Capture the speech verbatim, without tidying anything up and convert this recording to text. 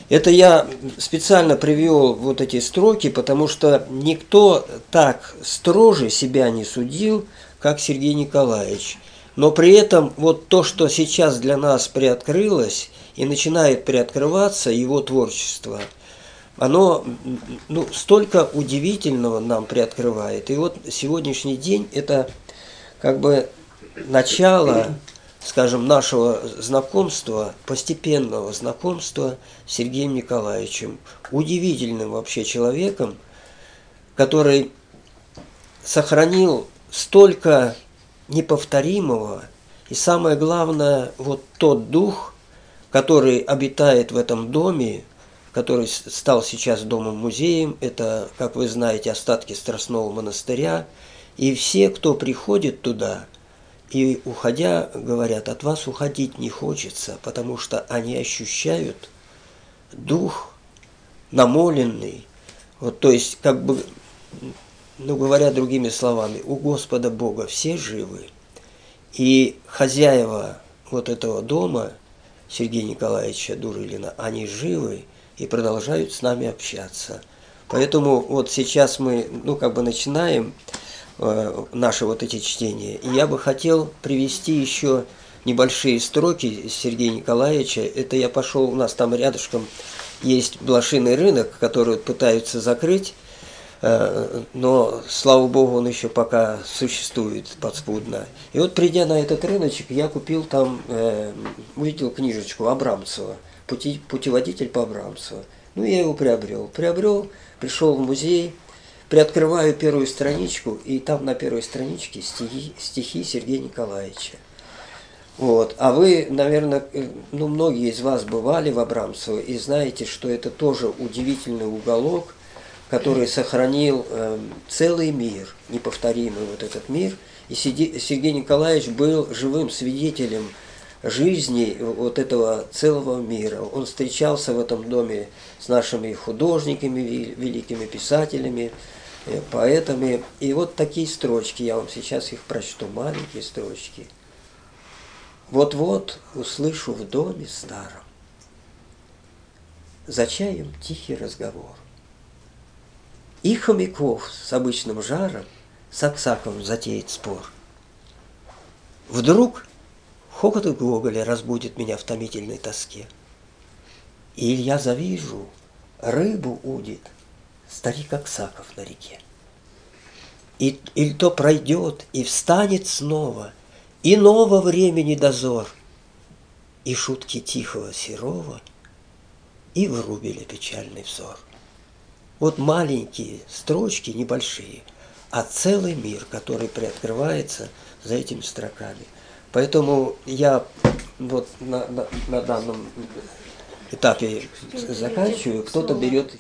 Это я специально привел вот эти строки, потому что никто так строже себя не судил, как Сергей Николаевич. Но при этом вот то, что сейчас для нас приоткрылось и начинает приоткрываться, его творчество, оно ну, столько удивительного нам приоткрывает. И вот сегодняшний день это как бы начало, скажем, нашего знакомства, постепенного знакомства с Сергеем Николаевичем. Удивительным вообще человеком, который сохранил столько неповторимого и, самое главное, вот тот дух, который обитает в этом доме, который стал сейчас домом-музеем. Это, как вы знаете, остатки Страстного монастыря. И все, кто приходит туда, и уходя, говорят, от вас уходить не хочется, потому что они ощущают дух намоленный. Вот, то есть, как бы, ну, говоря другими словами, у Господа Бога все живы. И хозяева вот этого дома, Сергея Николаевича Дурылина, они живы и продолжают с нами общаться. Поэтому вот сейчас мы, ну, как бы начинаем э, наши вот эти чтения. И я бы хотел привести еще небольшие строки Сергея Николаевича. Это я пошел, у нас там рядышком есть блошиный рынок, который пытаются закрыть. Но, слава богу, он еще пока существует подспудно. И вот, придя на этот рыночек, я купил там, э, увидел книжечку Абрамцева, пути, путеводитель по Абрамцеву. Ну, я его приобрел. Приобрел, пришел в музей, приоткрываю первую страничку, и там на первой страничке стихи, стихи Сергея Николаевича. Вот. А вы, наверное, ну, многие из вас бывали в Абрамцево и знаете, что это тоже удивительный уголок, который сохранил э, целый мир, неповторимый вот этот мир. И Сергей Николаевич был живым свидетелем жизни вот этого целого мира. Он встречался в этом доме с нашими художниками, великими писателями, поэтами. И вот такие строчки, я вам сейчас их прочту, маленькие строчки. Вот-вот услышу в доме старом за чаем тихий разговор. И хомяков с обычным жаром с Аксаковым затеет спор. Вдруг хохот Гоголя разбудит меня в томительной тоске. И я завижу, рыбу удит старик Аксаков на реке. И, или то пройдет и встанет снова иного времени дозор, и шутки тихого Серова, и Врубеля печальный взор. Вот маленькие строчки, небольшие, а целый мир, который приоткрывается за этими строками. Поэтому я вот на, на, на данном этапе заканчиваю, кто-то берет